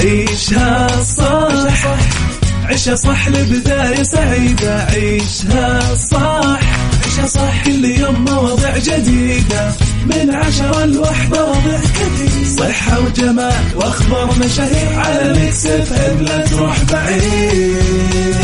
عيشها صح عيشها صح لبداية سعيدة. عيشها صح عيشها صح كل يوم مواضيع جديدة من 10 ل1 وضع كثير صحة وجمال واخبار مشاهير على ميكس اف ام لا تروح بعيد.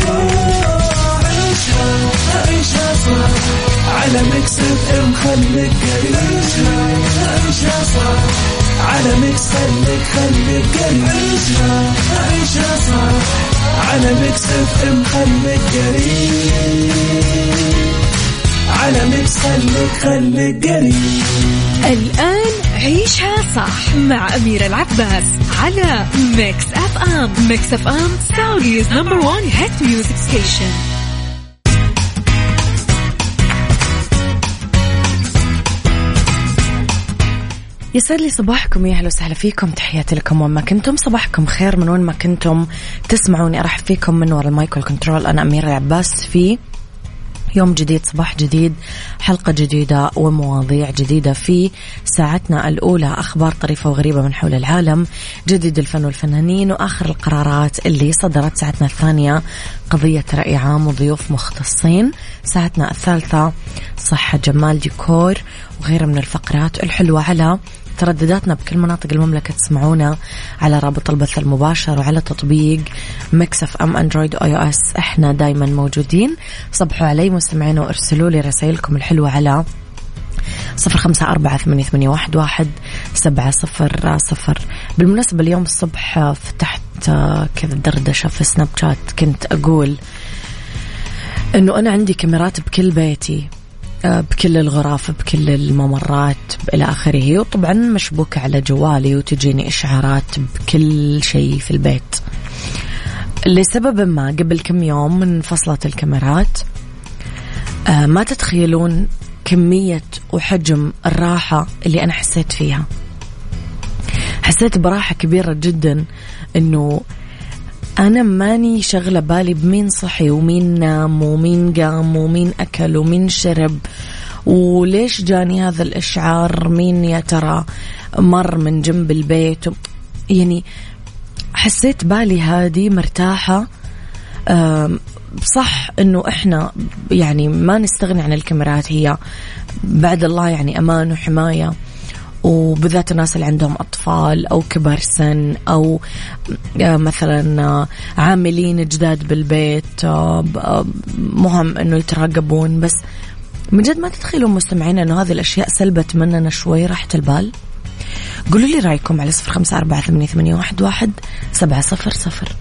عيشها صح على ميكس اف ام خليك قريب. عيشها صح على ميكس خليك قريب. عيشها صح على ميكس اف ام خليك قريب. على ميكس خليك قريب. الآن عيشها صح مع أميرة العباس على ميكس اف ام. ميكس اف ام سعوديز نمبر 1 هيت ميوزك ستيشن. يسعد لي صباحكم، يا أهلا وسهلا فيكم، تحياتي لكم وين ما كنتم، صباحكم خير من وين ما كنتم تسمعوني. أرحب فيكم من وراء المايكل كنترول، أنا أميرة العباس في يوم جديد، صباح جديد، حلقة جديدة ومواضيع جديدة في ساعتنا الأولى. أخبار طريفة وغريبة من حول العالم، جديد الفن والفنانين، وآخر القرارات اللي صدرت. ساعتنا الثانية قضية رأي عام وضيوف مختصين. ساعتنا الثالثة صحة جمال ديكور وغيرها من الفقرات الحلوة. على تردداتنا بكل مناطق المملكة تسمعونا على رابط البث المباشر وعلى تطبيق ميكس اف ام اندرويد واي او اس. احنا دايما موجودين. صبحوا علي مستمعين وارسلوا لي رسائلكم الحلوة على 0548811700. بالمناسبة اليوم الصبح فتحت كذا دردشة في سناب شات، كنت أقول أنه أنا عندي كاميرات بكل بيتي، بكل الغرف، بكل الممرات إلى آخره، وطبعا مشبوكة على جوالي وتجيني إشعارات بكل شيء في البيت. لسبب ما قبل كم يوم من فصلت الكاميرات، ما تتخيلون كمية وحجم الراحة اللي أنا حسيت فيها. حسيت براحة كبيرة جدا، إنه أنا ماني شغلة بالي بمين صحي ومين نام ومين قام ومين أكل ومين شرب وليش جاني هذا الإشعار، مين يا ترى مر من جنب البيت. يعني حسيت بالي هادي مرتاحة. صح إنه إحنا يعني ما نستغني عن الكاميرات، هي بعد الله يعني أمان وحماية، وبالذات الناس اللي عندهم أطفال أو كبار سن أو مثلا عاملين جداد بالبيت، مهم أنه يتراقبون. بس من جد ما تتخيلون مستمعين أنه هذه الأشياء سلبت مننا شوي راحة البال. قولوا لي رأيكم على 0548811700.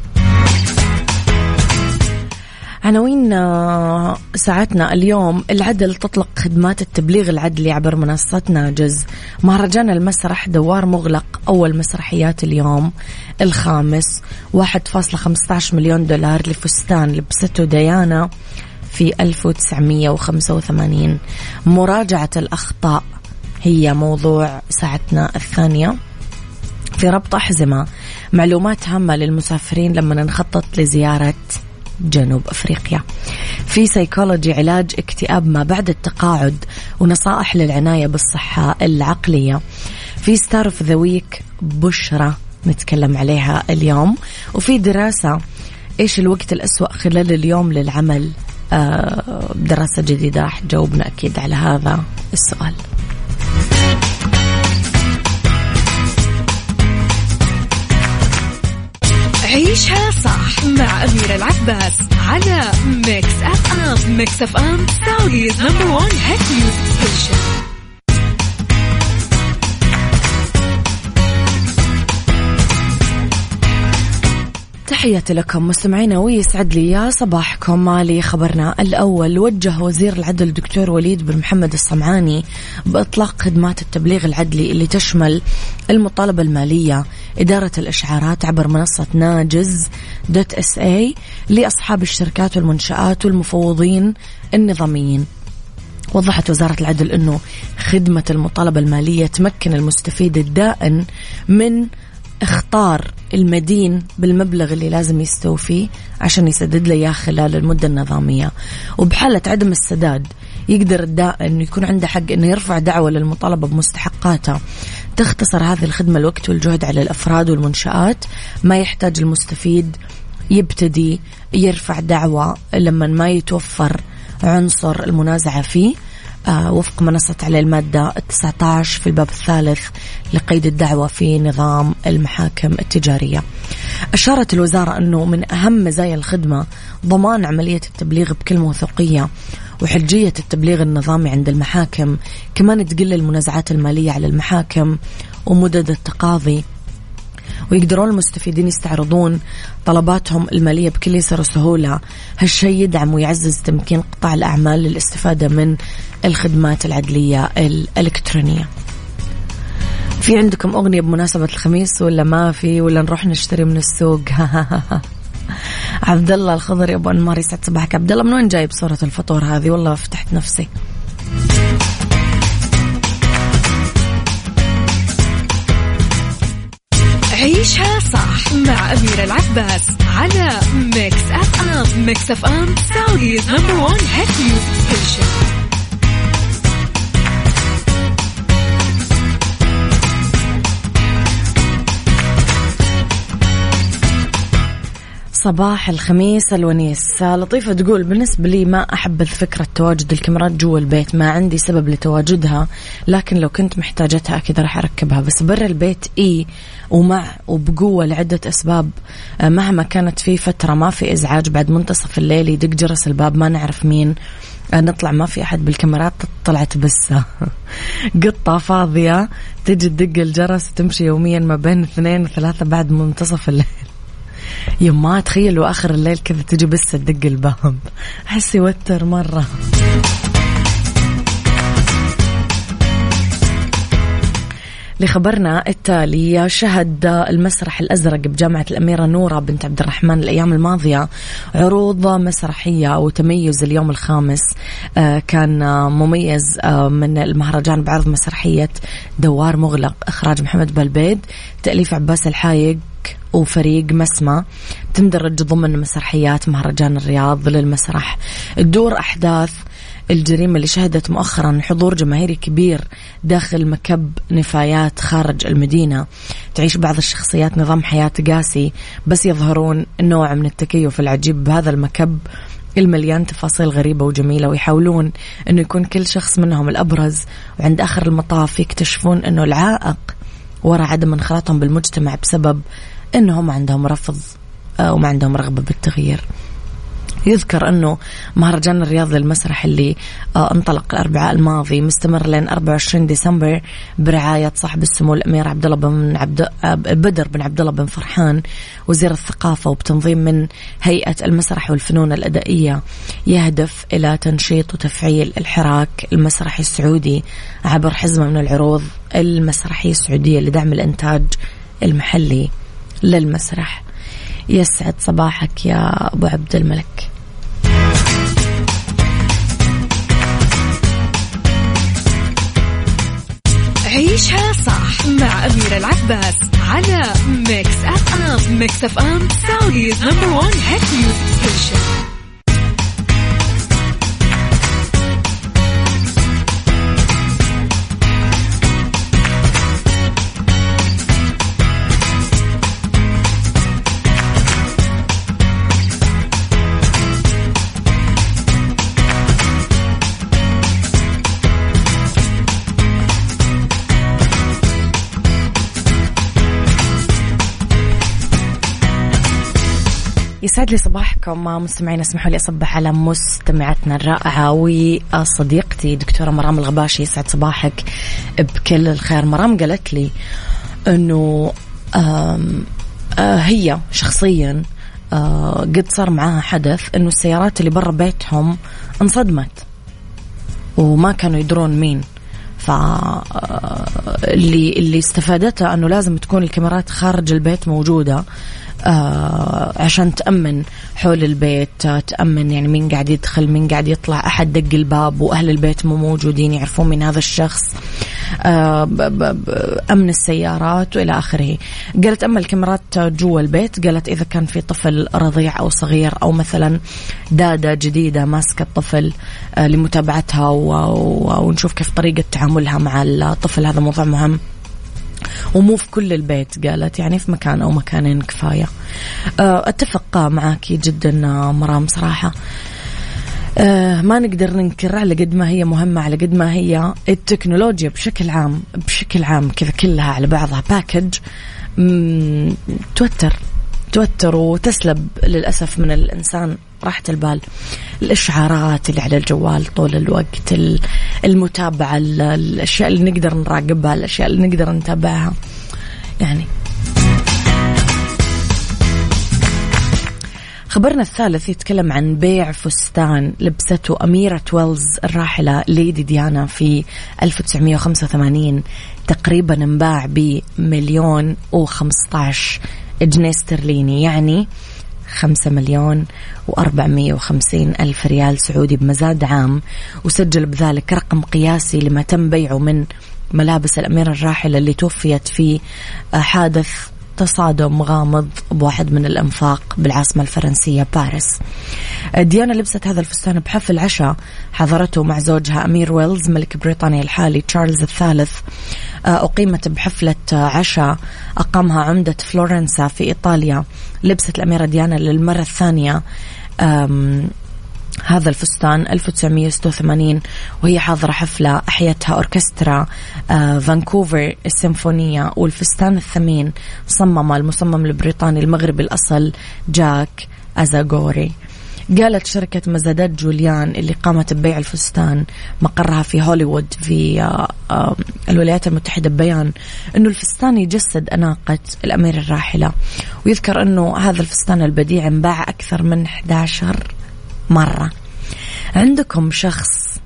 عناوين ساعتنا اليوم: العدل تطلق خدمات التبليغ العدلي عبر منصة ناجز. مهرجان المسرح دوار مغلق، أول مسرحيات اليوم الخامس. 1.15 مليون دولار لفستان لبسته ديانا في 1985. مراجعة الأخطاء هي موضوع ساعتنا الثانية. في ربط أحزمة، معلومات هامة للمسافرين لما نخطط لزيارة جنوب أفريقيا. في سيكولوجي، علاج اكتئاب ما بعد التقاعد ونصائح للعناية بالصحة العقلية. في ستار اوف ذا ويك، بشرة نتكلم عليها اليوم. وفي دراسة، ايش الوقت الأسوأ خلال اليوم للعمل. دراسة جديدة راح تجاوبنا أكيد على هذا السؤال. عيشها صح مع أميرة العباس على ميكس اف ام. ميكس اف ام سعوديز نمبر 1 هيت ميوزك ستيشن. تحياتي لكم مستمعينا ويسعد لي يا صباحكم. مالي خبرنا الأول: وجه وزير العدل الدكتور وليد بن محمد الصمعاني بإطلاق خدمات التبليغ العدلي اللي تشمل المطالبة المالية، إدارة الإشعارات عبر منصة ناجز.sa لأصحاب الشركات والمنشآت والمفوضين النظاميين. وضحت وزارة العدل أنه خدمة المطالبة المالية تمكن المستفيد الدائن من اختار المدين بالمبلغ اللي لازم يستوفيه عشان يسدد له إياه خلال المدة النظامية. وبحالة عدم السداد يقدر الدائن يكون عنده حق أنه يرفع دعوة للمطالبة بمستحقاته تختصر هذه الخدمة الوقت والجهد على الأفراد والمنشآت. ما يحتاج المستفيد يبتدي يرفع دعوة لما ما يتوفر عنصر المنازعة فيه، وفق منصة على المادة 19 في الباب الثالث لقيد الدعوة في نظام المحاكم التجارية. أشارت الوزارة أنه من أهم مزايا الخدمة ضمان عملية التبليغ بكل موثوقية وحجية التبليغ النظامي عند المحاكم، كمان تقل المنازعات المالية على المحاكم ومدد التقاضي، ويقدرون المستفيدين يستعرضون طلباتهم المالية بكل يسر وسهولة. هالشيء يدعم ويعزز تمكين قطاع الأعمال للاستفادة من الخدمات العدلية الإلكترونية. في عندكم أغنية بمناسبة الخميس ولا ما في، ولا نروح نشتري من السوق؟ عبد الله الخضري أبو أنمار، يسعد صباحك عبد الله. من وين جايب صورة الفطور هذه؟ والله فتحت نفسي. عيشها صح مع أميرة العباس على ميكس أف أم. ميكس أف أم سعوديز نمبر 1 هيت ميوزك ستيشن. صباح الخميس الونيس. لطيفة تقول بالنسبة لي ما أحبذ فكرة تواجد الكاميرات جوا البيت، ما عندي سبب لتواجدها، لكن لو كنت محتاجتها أكيد راح أركبها، بس برا البيت وبقوة لعدة أسباب. مهما كانت في فترة ما في إزعاج بعد منتصف الليل يدق جرس الباب ما نعرف مين، نطلع ما في أحد بالكاميرات، طلعت بس قطة فاضية تجي تدق الجرس، تمشي يوميا ما بين 2 و3 بعد منتصف الليل. يما تخيلوا آخر الليل كذا تجي بس تدق الباب، أحس يوتر مرة. لخبرنا التالي، شهد المسرح الأزرق بجامعة الأميرة نورة بنت عبد الرحمن الأيام الماضية عروض مسرحية وتميز اليوم الخامس كان مميز من المهرجان بعرض مسرحية دوار مغلق، إخراج محمد بالبيد، تأليف عباس الحايق وفريق مسمى، تندرج ضمن مسرحيات مهرجان الرياض للمسرح. تدور أحداث الجريمة اللي شهدت مؤخرا حضور جماهيري كبير داخل مكب نفايات خارج المدينة. تعيش بعض الشخصيات نظام حياة قاسي، بس يظهرون نوع من التكيف العجيب بهذا المكب المليان تفاصيل غريبة وجميلة، ويحاولون أنه يكون كل شخص منهم الأبرز، وعند آخر المطاف يكتشفون أنه العائق وراء عدم انخراطهم بالمجتمع بسبب أنهم عندهم رفض وما عندهم رغبة بالتغيير. يذكر أنه مهرجان الرياض للمسرح اللي انطلق الأربعاء الماضي مستمر لين 24 ديسمبر برعاية صاحب السمو الأمير بدر بن عبد الله بن فرحان وزير الثقافة، وبتنظيم من هيئة المسرح والفنون الأدائية، يهدف إلى تنشيط وتفعيل الحراك المسرحي السعودي عبر حزمة من العروض المسرحية السعودية لدعم الإنتاج المحلي للمسرح. يسعد صباحك يا أبو عبد الملك. عيشها صح مع أميرة العباس على ميكس أف أم. ميكس أف أم سعوديز نمبر 1 هيت ميوزك ستيشن. يسعد لي صباحكم مستمعين. اسمحوا لي أصبح على مستمعتنا الرائعة وصديقتي دكتورة مرام الغباشي. يسعد صباحك بكل الخير. مرام قالت لي أنه هي شخصيا قد صار معها حدث أنه السيارات اللي برا بيتهم انصدمت وما كانوا يدرون مين، فاللي استفادتها أنه لازم تكون الكاميرات خارج البيت موجودة عشان تأمن حول البيت، تأمن يعني مين قاعد يدخل مين قاعد يطلع، أحد دق الباب وأهل البيت مو موجودين يعرفون من هذا الشخص، أمن السيارات وإلى آخره. قالت أما الكاميرات جوا البيت، قالت إذا كان في طفل رضيع أو صغير أو مثلا دادة جديدة ماسكة الطفل لمتابعتها ونشوف كيف طريقة تعاملها مع الطفل، هذا موضوع مهم. ومو في كل البيت، قالت يعني في مكان أو مكانين كفاية. أتفق معاكي جدا مرام صراحة. ما نقدر ننكر على قد ما هي مهمة، على قد ما هي التكنولوجيا بشكل عام كذا كلها على بعضها باكج توتر وتسلب للأسف من الإنسان راحة البال. الإشعارات اللي على الجوال طول الوقت، المتابعة، الأشياء اللي نقدر نراقبها، الأشياء اللي نقدر نتابعها. يعني خبرنا الثالث يتكلم عن بيع فستان لبسته أميرة ويلز الراحلة ليدي ديانا في 1985، تقريبا انباع ب1,015,000 جنيه استرليني، يعني 5,450,000 ريال سعودي بمزاد عام، وسجل بذلك رقم قياسي لما تم بيعه من ملابس الأميرة الراحلة اللي توفيت في حادث تصادم غامض بواحد من الأنفاق بالعاصمة الفرنسية باريس. ديانا لبست هذا الفستان بحفل عشاء حضرته مع زوجها أمير ويلز ملك بريطانيا الحالي تشارلز الثالث. أقيمت بحفلة عشاء أقامها عمدة فلورنسا في إيطاليا. لبست الأميرة ديانا للمرة الثانية هذا الفستان 1986 وهي حاضرة حفلة أحيتها أوركسترا فانكوفر السيمفونية. والفستان الثمين صمم المصمم البريطاني المغربي الأصل جاك أزاغوري. قالت شركة مزادات جوليان اللي قامت ببيع الفستان مقرها في هوليوود في الولايات المتحدة ببيان أنه الفستان يجسد أناقة الأميرة الراحلة، ويذكر أنه هذا الفستان البديع انباع أكثر من 11 مرة. عندكم شخص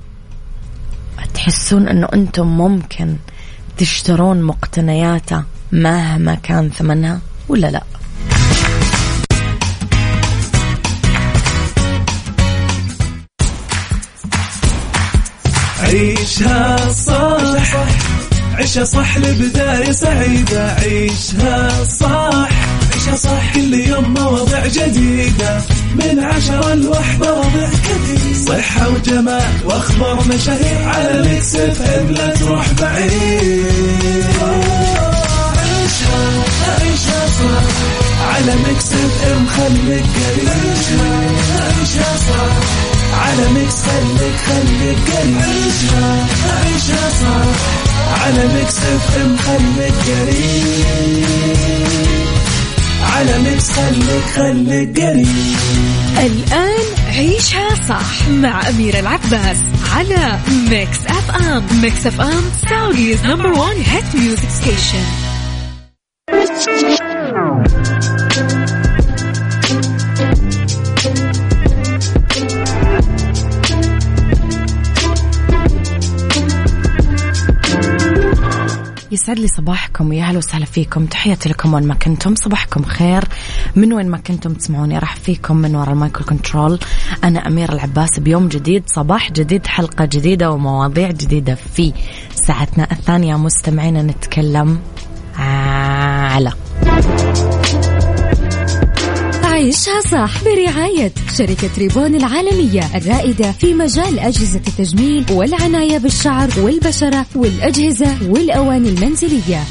تحسون أنه أنتم ممكن تشترون مقتنياته مهما كان ثمنها ولا لا؟ عيشها صح، عيشها صح لبداية سعيدة. عيشها صح، عيشها صح كل يوم مواضيع جديدة من 10 ل1 مواضيع كثير، صحة وجمال واخبار مشاهير على ميكس اف ام، لا تروح بعيد. عيشها صح على ميكس اف ام، خليك قريب. عيشها صح على ميكس، خليك قريب. عيشها صح على ميكس اف ام، خليك قريب. على ميكس خليك قريب. الآن عيشها صح مع أميرة العباس على ميكس اف ام. ميكس اف ام سعوديز نمبر 1 هيت ميوزك ستيشن. يسعد لي صباحكم ويا اهلا وسهلا فيكم. تحياتي لكم وين ما كنتم، صباحكم خير من وين ما كنتم تسمعوني. راح فيكم من وراء المايكرو كنترول انا أميرة العباس بيوم جديد، صباح جديد، حلقة جديدة ومواضيع جديدة في ساعتنا الثانية. مستمعينا نتكلم على عيشها صح برعاية شركة ريبون العالمية الرائدة في مجال أجهزة التجميل والعناية بالشعر والبشرة والأجهزة والأواني المنزلية.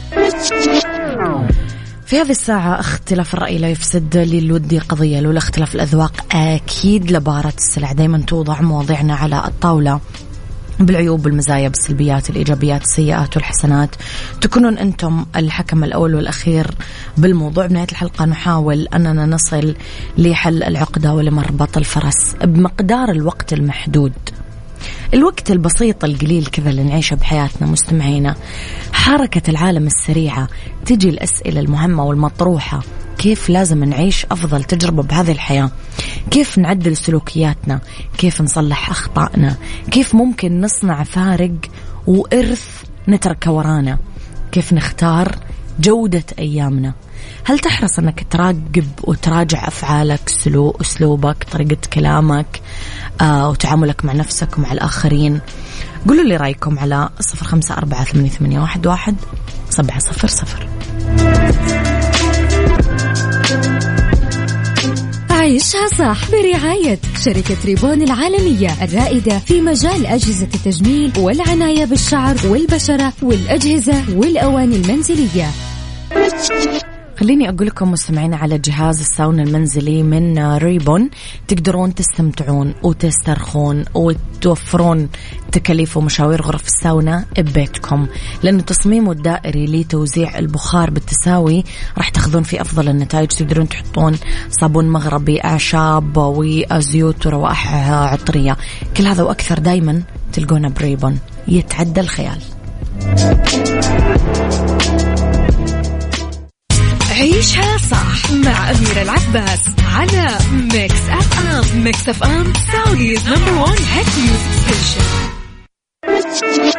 في هذه الساعة اختلاف الرأي لا يفسد للودي قضية، لولا اختلاف الأذواق أكيد لبارة السلع. دايما توضع مواضيعنا على الطاولة بالعيوب والمزايا، بالسلبيات، الإيجابيات، السيئات والحسنات. تكونون أنتم الحكم الأول والأخير بالموضوع. بنهاية الحلقة نحاول أننا نصل لحل العقدة ولمربط الفرس بمقدار الوقت المحدود، الوقت البسيط القليل كذا اللي نعيشه بحياتنا. مستمعينا، حركة العالم السريعة تجي الأسئلة المهمة والمطروحة: كيف لازم نعيش أفضل تجربة بهذه الحياة؟ كيف نعدل سلوكياتنا؟ كيف نصلح أخطائنا؟ كيف ممكن نصنع فارق وإرث نتركه ورانا؟ كيف نختار جودة أيامنا؟ هل تحرص أنك تراقب وتراجع أفعالك، أسلوبك، طريقة كلامك وتعاملك مع نفسك ومع الآخرين؟ قولوا لي رأيكم على 0548811700. عيش عيشها صح برعاية شركة ريبون العالمية الرائدة في مجال أجهزة التجميل والعناية بالشعر والبشرة والأجهزة والأواني المنزلية. خليني أقول لكم مستمعين على جهاز الساونا المنزلي من ريبون، تقدرون تستمتعون وتسترخون وتوفرون تكاليف ومشاوير غرف الساونا ببيتكم، لأنه تصميمه الدائري لتوزيع البخار بالتساوي راح تاخذون فيه أفضل النتائج. تقدرون تحطون صابون مغربي، أعشاب وزيوت وروائح عطرية، كل هذا وأكثر دايما تلقونه بريبون، يتعدى الخيال. عيشها صح مع أميرة العباس على ميكس أف أم. ميكس أف أم سعوديز نمبر 1 هيت ميوزك ستيشن.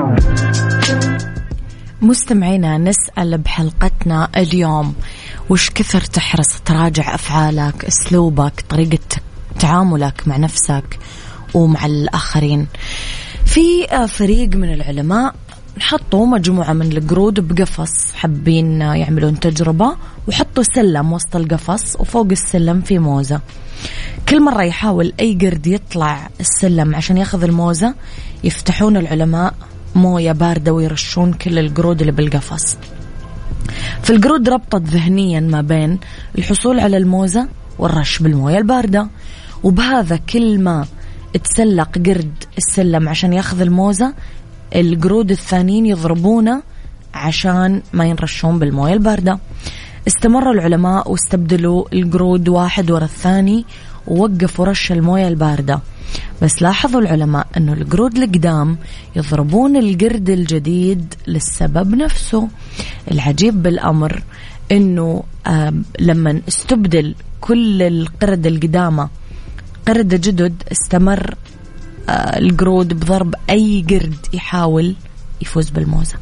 مستمعينا، نسأل بحلقتنا اليوم وش كثر تحرص تراجع أفعالك، أسلوبك، طريقة تعاملك مع نفسك ومع الآخرين. في فريق من العلماء حطوا مجموعة من القرود بقفص، حابين يعملون تجربة، وحطوا سلم وسط القفص وفوق السلم في موزة. كل مرة يحاول أي قرد يطلع السلم عشان ياخذ الموزة، يفتحون العلماء موية باردة ويرشون كل القرود اللي بالقفص. فالقرود ربطت ذهنيا ما بين الحصول على الموزة والرش بالموية الباردة، وبهذا كل ما تسلق قرد السلم عشان ياخذ الموزة، القرود الثانيين يضربونه عشان ما ينرشون بالموية الباردة. استمر العلماء واستبدلوا القرود واحد ورا الثاني ووقفوا رش الموية الباردة، بس لاحظوا العلماء أنه القرود القدام يضربون القرد الجديد للسبب نفسه. العجيب بالأمر أنه لما استبدل كل القرد القدامى قرد جدد، استمر القرود بضرب أي قرد يحاول يفوز بالموزة.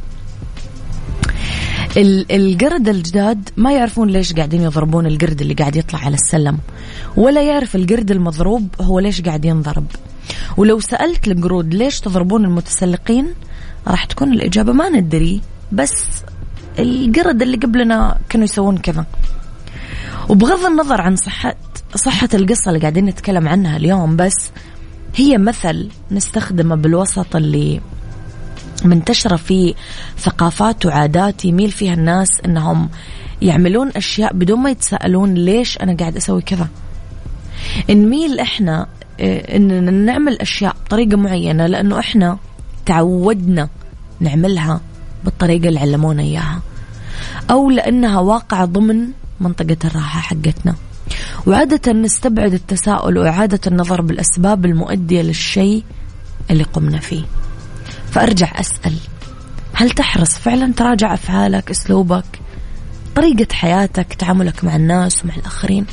القرد الجداد ما يعرفون ليش قاعدين يضربون القرد اللي قاعد يطلع على السلم، ولا يعرف القرد المضروب هو ليش قاعد ينضرب. ولو سألت القرود ليش تضربون المتسلقين، راح تكون الإجابة ما ندري، بس القرد اللي قبلنا كانوا يسوون كذا. وبغض النظر عن صحة القصة اللي قاعدين نتكلم عنها اليوم، بس هي مثل نستخدمه بالوسط اللي منتشرة فيه ثقافات وعادات يميل فيها الناس أنهم يعملون أشياء بدون ما يتساءلون ليش أنا قاعد أسوي كذا. نميل إحنا أننا نعمل أشياء بطريقة معينة لأنه إحنا تعودنا نعملها بالطريقة اللي علمونا إياها، أو لأنها واقعة ضمن منطقة الراحة حقتنا. وعادة نستبعد التساؤل وإعادة النظر بالأسباب المؤدية للشيء اللي قمنا فيه. فأرجع أسأل، هل تحرص فعلا تراجع أفعالك، أسلوبك، طريقة حياتك، تعاملك مع الناس ومع الآخرين؟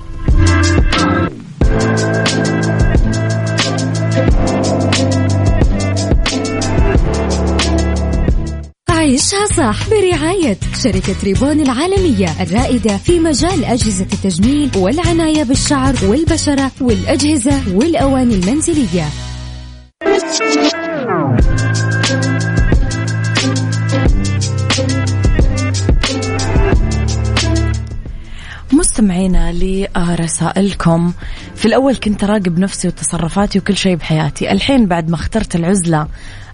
عيشها صح برعاية شركة ريبون العالمية الرائدة في مجال أجهزة التجميل والعناية بالشعر والبشرة والأجهزة والأواني المنزلية. مستمعينا لرسائلكم. في الأول كنت أراقب نفسي وتصرفاتي وكل شيء بحياتي، الحين بعد ما اخترت العزلة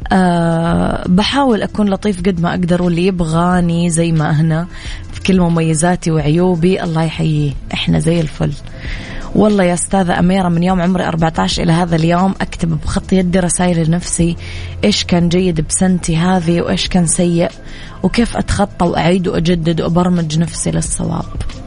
بحاول أكون لطيف قد ما أقدر، واللي يبغاني زي ما هنا في كل مميزاتي وعيوبي الله يحييه، إحنا زي الفل. والله يا أستاذة أميرة، من يوم عمري 14 إلى هذا اليوم أكتب بخط يدي رسائل لنفسي، إيش كان جيد بسنتي هذه وإيش كان سيء، وكيف أتخطى وأعيد وأجدد وأبرمج نفسي للصواب.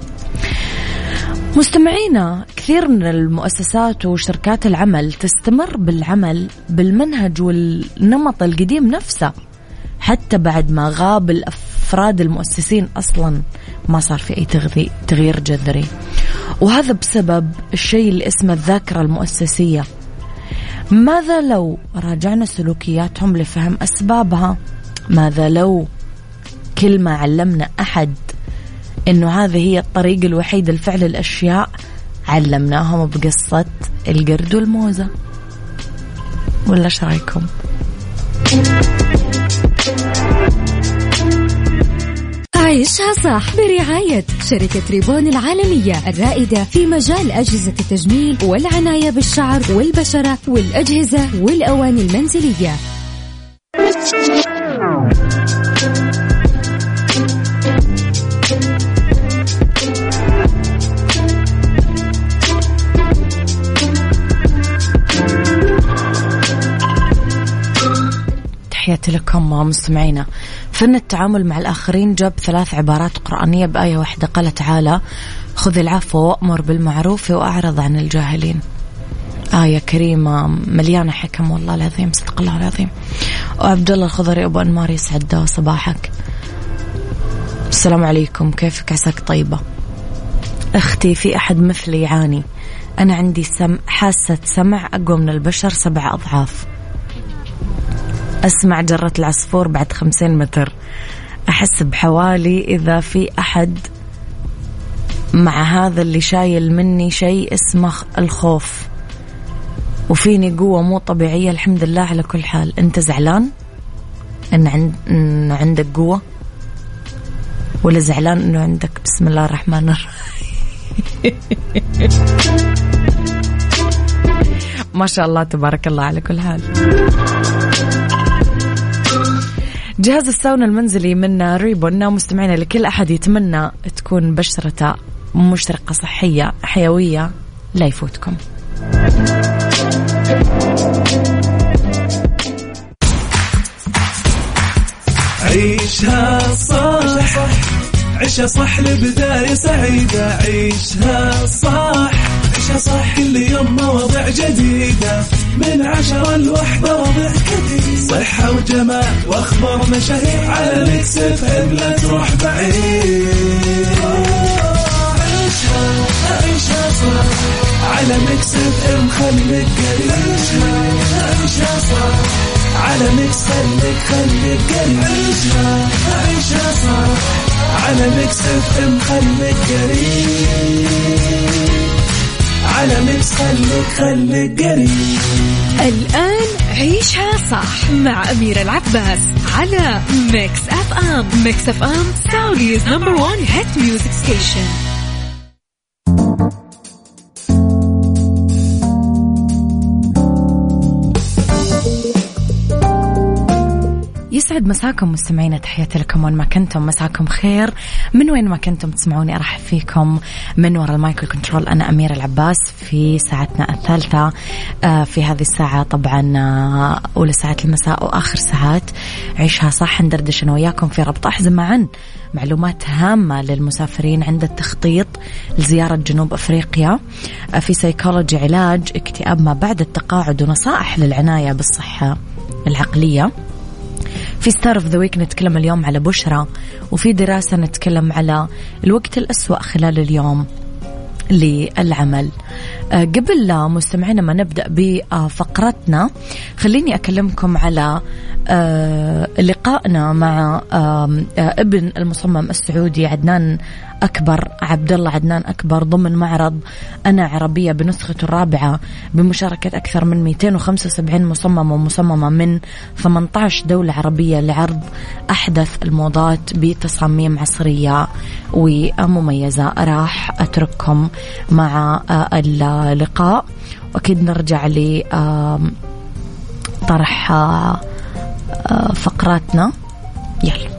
مستمعينا، كثير من المؤسسات وشركات العمل تستمر بالعمل بالمنهج والنمط القديم نفسه، حتى بعد ما غاب الأفراد المؤسسين أصلا ما صار في أي تغيير جذري. وهذا بسبب الشيء اللي اسمه الذاكرة المؤسسية. ماذا لو راجعنا سلوكياتهم لفهم أسبابها؟ ماذا لو كل ما علمنا أحد إنه هذه هي الطريقة الوحيدة لفعل الأشياء علمناهم بقصة القرد والموزة؟ ولا إيش رأيكم؟ عيشها صح برعاية شركة ريبون العالمية الرائدة في مجال أجهزة التجميل والعناية بالشعر والبشرة والأجهزة والأواني المنزلية. تحياتي لكم مستمعينا. فن التعامل مع الآخرين جاب 3 عبارات قرآنية بآية واحدة. قال تعالى: خذ العفو وأمر بالمعروف وأعرض عن الجاهلين. آية كريمة مليانة حكم والله العظيم، صدق الله العظيم. وعبد الله الخضري أبو أنمار يسعد صباحك. السلام عليكم، كيفك؟ عساك طيبة. أختي في أحد مثلي يعاني، أنا عندي حاسة سمع أقوى من البشر 7 أضعاف. أسمع جرة العصفور بعد 50 متر. أحس بحوالي إذا في أحد مع هذا اللي شايل مني شيء اسمه الخوف، وفيني قوة مو طبيعية الحمد لله على كل حال. أنت زعلان إن عندك قوة ولا زعلان إنه عندك بسم الله الرحمن الرحيم؟ ما شاء الله تبارك الله على كل حال. جهاز الساونا المنزلي من ريبون مستمعين لكل أحد يتمنى تكون بشرته مشرقة صحية حيوية لا يفوتكم. عيشها صح، عيشها صح لبداية سعيدة. عيشها صح، عيشها صح كل يوم مواضيع جديدة من 10 ل1 وضع جديد. صحة وجمال واخبار مشاهير على ميكس اف ام، لا تروح بعيد. عيشها صح على ميكس اف ام، خليك قريب. عيشها صح على ميكس، خليك قريب. عيشها صح على ميكس اف ام، خليك قريب. على ميكس خليك قريب. الآن عيشها صح مع أميرة العباس على ميكس اف ام. ميكس اف ام سعوديز نمبر 1 هيت ميوزك ستيشن. يسعد مساكم مستمعينا، تحياتي لكم وين ما كنتم، مساكم خير من وين ما كنتم تسمعوني. أرحب فيكم من وراء المايكل كنترول، أنا أميرة العباس في ساعتنا الثالثة. في هذه الساعة طبعا أولى ساعات المساء وآخر ساعات عيشها صح، ندردش أنا وياكم في ربط أحزمة عن معلومات هامة للمسافرين عند التخطيط لزيارة جنوب أفريقيا، في سيكولوجي علاج اكتئاب ما بعد التقاعد ونصائح للعناية بالصحة العقلية. في ستار اوف ذا ويك نتكلم اليوم على بشرة، وفي دراسة نتكلم على الوقت الأسوأ خلال اليوم للعمل. قبل مستمعينا ما نبدأ بفقرتنا خليني أكلمكم على لقائنا مع ابن المصمم السعودي عدنان أكبر، عبد الله عدنان أكبر، ضمن معرض أنا عربية بنسخته الرابعة بمشاركة أكثر من 275 مصمم ومصممة من 18 دولة عربية لعرض أحدث الموضات بتصاميم عصرية ومميزة. راح أترككم مع اللقاء، وأكيد نرجع لطرح فقراتنا. يلا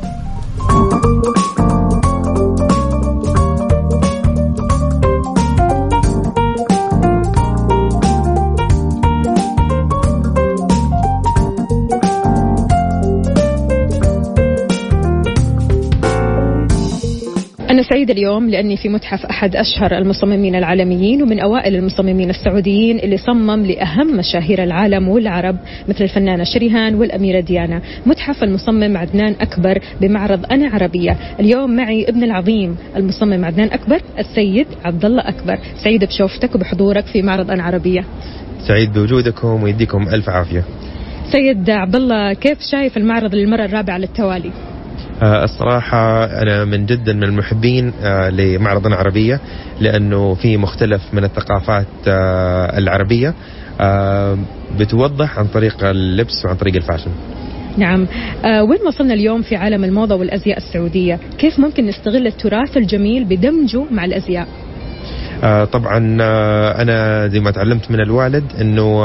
أنا سعيدة اليوم لأني في متحف أحد أشهر المصممين العالميين ومن أوائل المصممين السعوديين اللي صمم لأهم مشاهير العالم والعرب مثل الفنانة شريهان والأميرة ديانا. متحف المصمم عدنان أكبر بمعرض أنا عربية. اليوم معي ابن العظيم المصمم عدنان أكبر، السيد عبد الله أكبر. سعيدة بشوفتك وبحضورك في معرض أنا عربية. سعيد بوجودكم ويديكم ألف عافية. سيد عبد الله، كيف شايف المعرض للمرة الرابعة للتوالي؟ الصراحة أنا من جدا من المحبين لمعرض أنا عربية، لأنه في مختلف من الثقافات العربية بتوضح عن طريق اللبس وعن طريق الفاشن. نعم. وين وصلنا اليوم في عالم الموضة والأزياء السعودية؟ كيف ممكن نستغل التراث الجميل بدمجه مع الأزياء؟ طبعا أنا زي ما تعلمت من الوالد أنه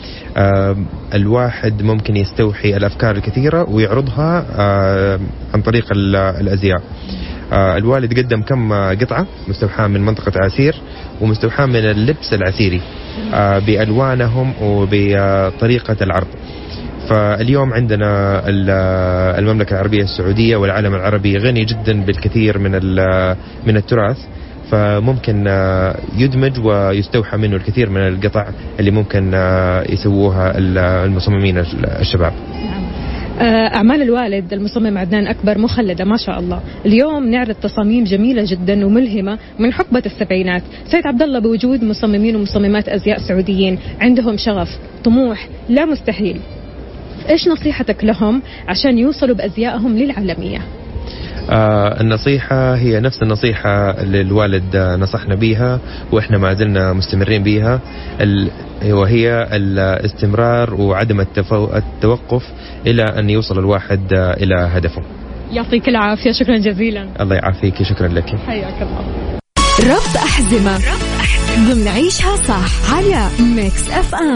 الواحد ممكن يستوحي الأفكار الكثيرة ويعرضها عن طريق الأزياء. الوالد قدم كم قطعة مستوحاة من منطقة عسير ومستوحاة من اللبس العسيري بألوانهم وبطريقة العرض. فاليوم عندنا المملكة العربية السعودية والعالم العربي غني جدا بالكثير من التراث، فممكن يدمج ويستوحى منه الكثير من القطع اللي ممكن يسووها المصممين الشباب. أعمال الوالد المصمم عدنان أكبر مخلدة ما شاء الله. اليوم نعرض تصاميم جميلة جدا وملهمة من حقبة السبعينات. سيد عبد الله، بوجود مصممين ومصممات أزياء سعوديين عندهم شغف، طموح، لا مستحيل، إيش نصيحتك لهم عشان يوصلوا بأزيائهم للعالمية؟ النصيحة هي نفس النصيحة اللي الوالد نصحنا بيها وإحنا ما زلنا مستمرين بيها، وهي الاستمرار وعدم التوقف إلى أن يوصل الواحد إلى هدفه. يعطيك العافية، شكرا جزيلا. الله يعافيك، شكرا لك. حياك الله. ربط أحزمة ضمن عيشها صح على ميكس أف أم.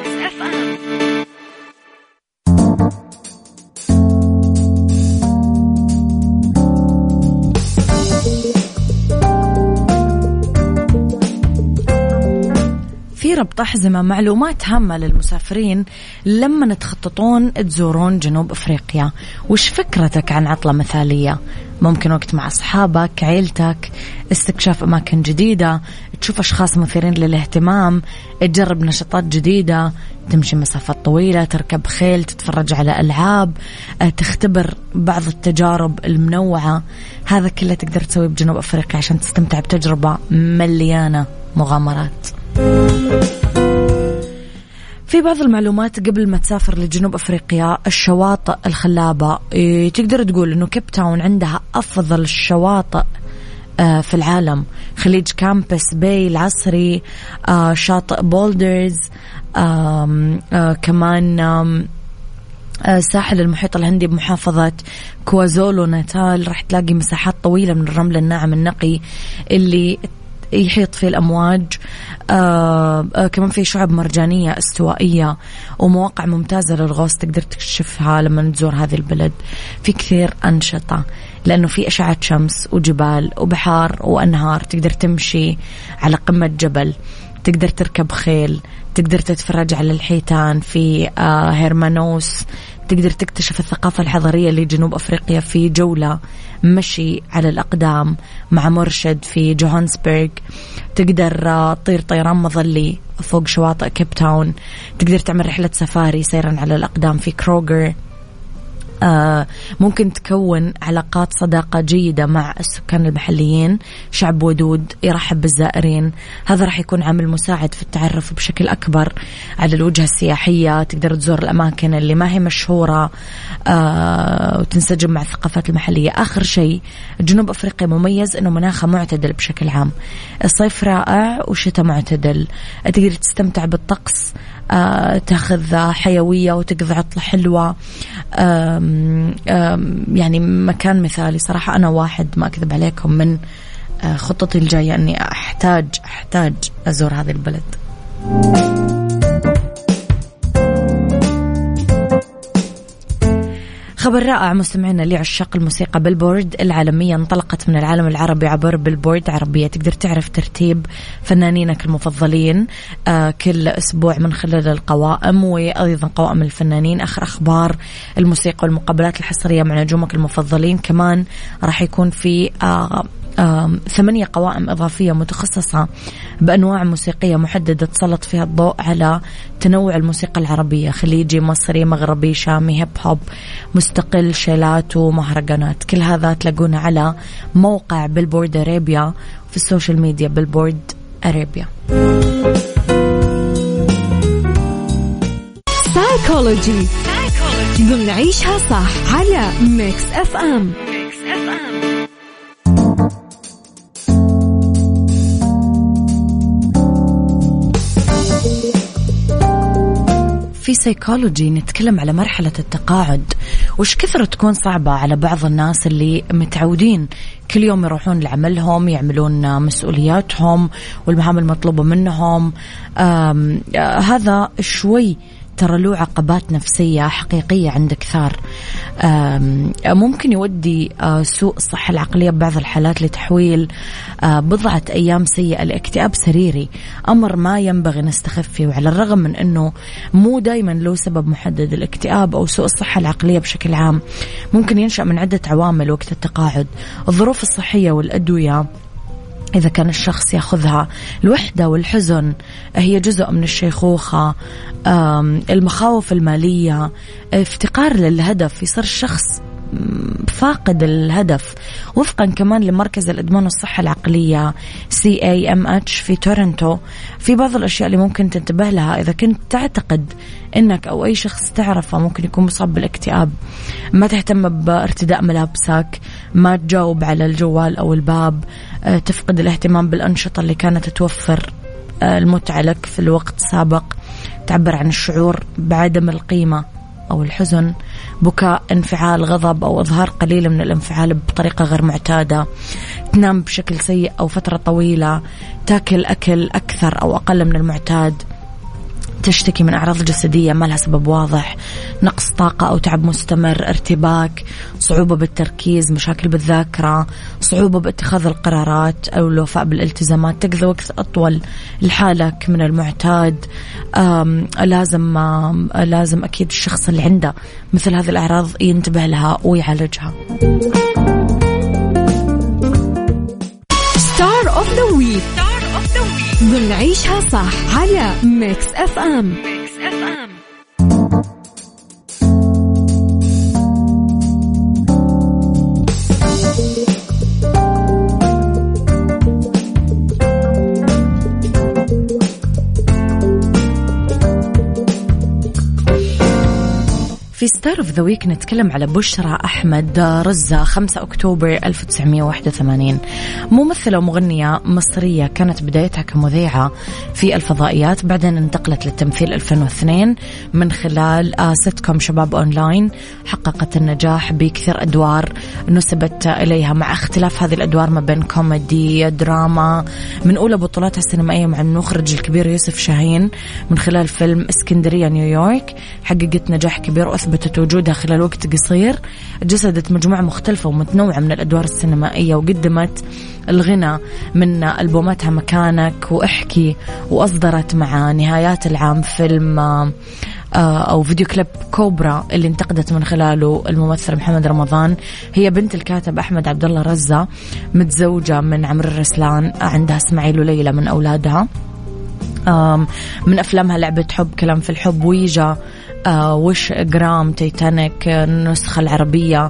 في ربط أحزمة معلومات هامة للمسافرين لما تخططون تزورون جنوب أفريقيا. وش فكرتك عن عطلة مثالية؟ ممكن وقت مع أصحابك، عيلتك، استكشاف أماكن جديدة، تشوف أشخاص مثيرين للاهتمام، تجرب نشاطات جديدة، تمشي مسافات طويلة، تركب خيل، تتفرج على ألعاب، تختبر بعض التجارب المنوعة. هذا كله تقدر تسويه بجنوب أفريقيا عشان تستمتع بتجربة مليانة مغامرات. في بعض المعلومات قبل ما تسافر لجنوب أفريقيا. الشواطئ الخلابة، تقدر تقول أنه كيب تاون عندها أفضل الشواطئ في العالم. خليج كامبس باي العصري، شاطئ بولدرز، كمان ساحل المحيط الهندي بمحافظة كوازولو ناتال. راح تلاقي مساحات طويلة من الرمل الناعم النقي اللي يحيط فيه الأمواج. كمان في شعب مرجانية استوائية ومواقع ممتازة للغوص تقدر تكتشفها لما تزور هذه البلد. في كثير أنشطة لأنه في أشعة شمس وجبال وبحار وأنهار. تقدر تمشي على قمة جبل، تقدر تركب خيل، تقدر تتفرج على الحيتان في هيرمانوس، تقدر تكتشف الثقافة الحضارية لجنوب أفريقيا في جولة مشي على الأقدام مع مرشد في جوهانسبرغ. تقدر تطير طيران مظلي فوق شواطئ كيب تاون. تقدر تعمل رحلة سفاري سيرا على الأقدام في كروغر. ممكن تكون علاقات صداقة جيدة مع السكان المحليين، شعب ودود يرحب بالزائرين. هذا راح يكون عامل مساعد في التعرف بشكل أكبر على الوجهة السياحية. تقدر تزور الأماكن اللي ما هي مشهورة وتنسجم مع الثقافات المحلية. آخر شيء، جنوب أفريقيا مميز أنه مناخه معتدل بشكل عام. الصيف رائع وشتاء معتدل. تقدر تستمتع بالطقس، تاخذ حيوية وتقضي عطلة حلوة. يعني مكان مثالي صراحة. أنا واحد ما أكذب عليكم من خطتي الجاية أني أحتاج أزور هذه البلد. خبر رائع مستمعينا لعشاق الموسيقى. بيلبورد العالمية انطلقت من العالم العربي عبر بيلبورد عربية. تقدر تعرف ترتيب فنانينك المفضلين كل أسبوع من خلال القوائم وأيضا قوائم الفنانين، آخر أخبار الموسيقى والمقابلات الحصرية مع نجومك المفضلين. كمان راح يكون في 8 قوائم إضافية متخصصة بأنواع موسيقية محددة تسلط فيها الضوء على تنوع الموسيقى العربية، خليجي، مصري، مغربي، شامي، هيب هوب، مستقل، شيلات ومهرجانات. كل هذا تلاقونه على موقع بيلبورد أرابيا في السوشيال ميديا بيلبورد أرابيا. سايكولوجي ضمن عيشها صح على ميكس أف أم. في سايكولوجي نتكلم على مرحلة التقاعد، وش كثر تكون صعبة على بعض الناس اللي متعودين كل يوم يروحون لعملهم، يعملون مسؤولياتهم والمهام المطلوبة منهم. هذا شوي ترى له عقبات نفسية حقيقية عند كثار. ممكن يودي سوء الصحة العقلية ببعض الحالات لتحويل بضعة أيام سيئة لاكتئاب سريري، أمر ما ينبغي نستخف فيه. وعلى الرغم من أنه مو دايما له سبب محدد، الاكتئاب أو سوء الصحة العقلية بشكل عام ممكن ينشأ من عدة عوامل وقت التقاعد: الظروف الصحية والأدوية إذا كان الشخص يأخذها، الوحدة والحزن هي جزء من الشيخوخة، المخاوف المالية، افتقار للهدف، يصير الشخص فاقد الهدف. وفقا كمان لمركز الإدمان والصحة العقلية CAMH في تورنتو، في بعض الأشياء اللي ممكن تنتبه لها إذا كنت تعتقد إنك أو أي شخص تعرفه ممكن يكون مصاب بالاكتئاب: ما تهتم بارتداء ملابسك، ما تجاوب على الجوال أو الباب، تفقد الاهتمام بالأنشطة اللي كانت توفر المتعة لك في الوقت السابق، تعبر عن الشعور بعدم القيمة أو الحزن، بكاء، انفعال، غضب أو إظهار قليل من الانفعال بطريقة غير معتادة، تنام بشكل سيء أو فترة طويلة، تاكل أكل أكثر أو أقل من المعتاد، تشتكي من أعراض جسدية ما لها سبب واضح، نقص طاقة أو تعب مستمر، ارتباك، صعوبة بالتركيز، مشاكل بالذاكرة، صعوبة باتخاذ القرارات أو الوفاء بالالتزامات، تقضي وقت أطول لحالك من المعتاد. لازم أكيد الشخص اللي عنده مثل هذه الأعراض ينتبه لها ويعالجها. ستار اوف ذا ويك ضمن عيشها صح على ميكس اف ام. في ستار اوف ذا ويك نتكلم على بشرى أحمد رزة، 5 أكتوبر 1981، ممثلة ومغنية مصرية، كانت بدايتها كمذيعة في الفضائيات، بعدين انتقلت للتمثيل 2002 من خلال سيتكوم شباب أونلاين، حققت النجاح بكثير أدوار نسبت إليها، مع اختلاف هذه الأدوار ما بين كوميدي، دراما. من أولى بطولاتها السينمائية مع المخرج الكبير يوسف شاهين من خلال فيلم اسكندرية نيويورك، حققت نجاح كبير وأثبتت وجودها خلال وقت قصير، جسدت مجموعة مختلفة ومتنوعة من الأدوار السينمائية، وقدمت الغنى من ألبوماتها مكانك وإحكي، وأصدرت مع نهايات العام فيلم أو فيديو كليب كوبرا اللي انتقدت من خلاله الممثل محمد رمضان. هي بنت الكاتب أحمد عبد الله رزة، متزوجة من عمرو الرسلان، عندها إسماعيل وليلى من أولادها. من أفلامها لعبة حب، كلام في الحب، ويجا، وش جرام، تيتانيك، النسخة العربية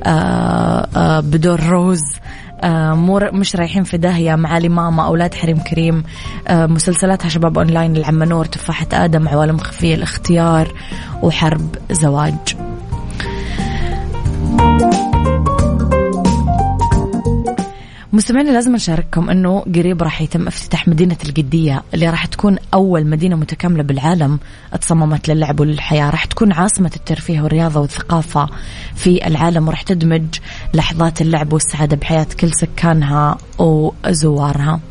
بدور روز، مش رايحين في داهية، معالي ماما، أولاد حريم كريم، مسلسلاتها شباب أونلاين، العم نور، تفاحة آدم، عوالم خفية، الاختيار، وحرب زواج. مستمعين لازم نشارككم أنه قريب راح يتم افتتاح مدينة القدية اللي راح تكون أول مدينة متكاملة بالعالم تصممت للعب وللحياة. راح تكون عاصمة الترفيه والرياضة والثقافة في العالم، وراح تدمج لحظات اللعب والسعادة بحياة كل سكانها وزوارها.